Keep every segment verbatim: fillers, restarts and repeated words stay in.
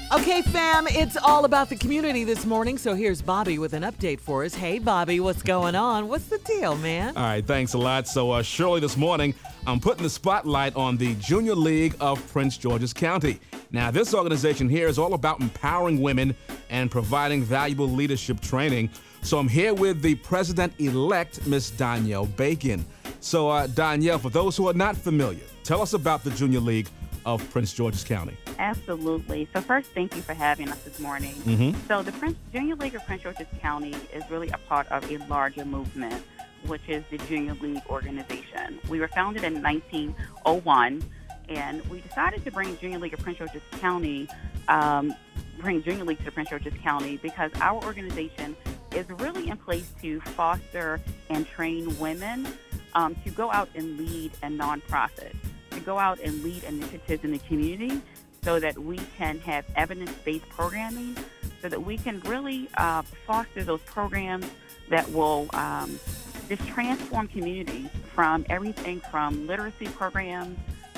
Okay, fam, it's all about the community this morning, so here's Bobby with an update for us. Hey, Bobby, what's going on? What's the deal, man? All right, thanks a lot. So, uh, Shirley, this morning, I'm putting the spotlight on the Junior League of Prince George's County. Now, this organization here is all about empowering women and providing valuable leadership training. So I'm here with the president-elect, Miss Danielle Bacon. So, uh, Danielle, for those who are not familiar, tell us about the Junior League of Prince George's County. Absolutely. So first, thank you for having us this morning. Mm-hmm. So the Prince, Junior League of Prince George's County is really a part of a larger movement, which is the Junior League organization. We were founded in nineteen oh one, and we decided to bring Junior League of Prince George's County, um, bring Junior League to Prince George's County because our organization is really in place to foster and train women um, to go out and lead a nonprofit, to go out and lead initiatives in the community so that we can have evidence-based programming, so that we can really uh, foster those programs that will um, just transform communities from everything from literacy programs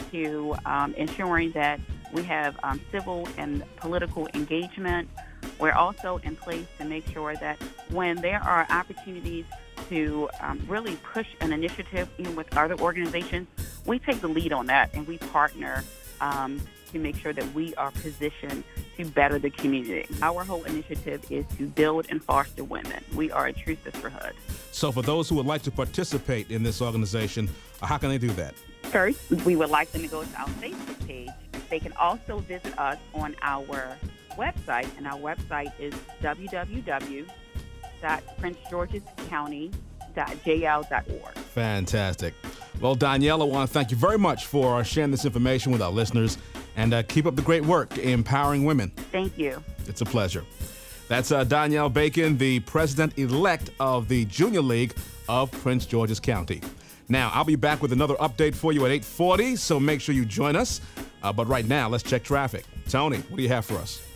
to um, ensuring that we have um, civil and political engagement. We're also in place to make sure that when there are opportunities to um, really push an initiative even with other organizations, we take the lead on that and we partner um, to make sure that we are positioned to better the community. Our whole initiative is to build and foster women. We are a true sisterhood. So for those who would like to participate in this organization, uh, how can they do that? First, we would like them to go to our Facebook page. They can also visit us on our website, and our website is w w w dot prince george's county dot j l dot org. Fantastic. Well, Danielle, I want to thank you very much for sharing this information with our listeners, and uh, keep up the great work empowering women. Thank you. It's a pleasure. That's uh, Danielle Bacon, the president-elect of the Junior League of Prince George's County. Now, I'll be back with another update for you at eight forty, so make sure you join us. Uh, but right now, let's check traffic. Tony, what do you have for us?